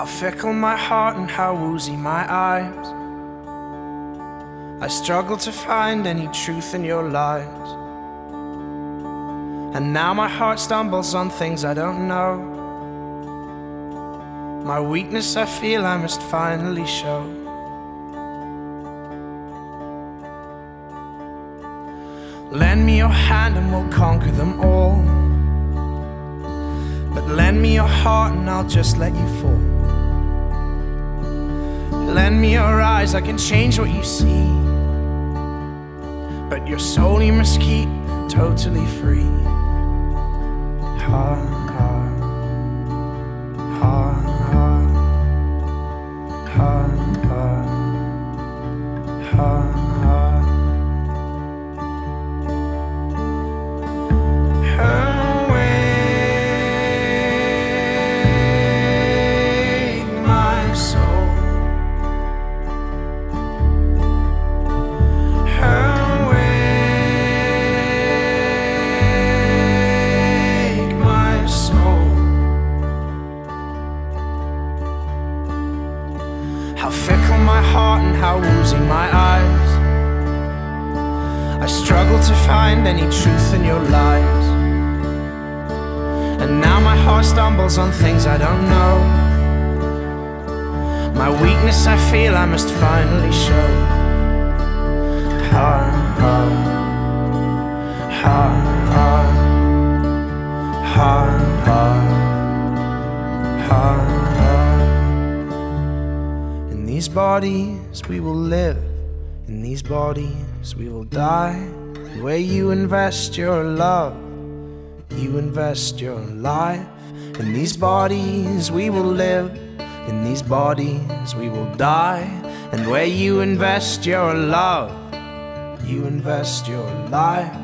How fickle my heart and how woozy my eyes. I struggle to find any truth in your lies. And now my heart stumbles on things I don't know. My weakness I feel I must finally show. Lend me your hand and we'll conquer them all. But lend me your heart and I'll just let you fall. Lend me your eyes, I can change what you see. But your soul you must keep totally free. Ha, ha, ha, ha, ha, ha, ha. How fickle my heart and how woozy my eyes. I struggle to find any truth in your lies. And now my heart stumbles on things I don't know. My weakness I feel I must finally show. Ha, ha, ha, ha, ha, ha, ha. In these bodies we will live, in these bodies we will die. Where you invest your love, you invest your life. In these bodies we will live, in these bodies we will die. And where you invest your love, you invest your life.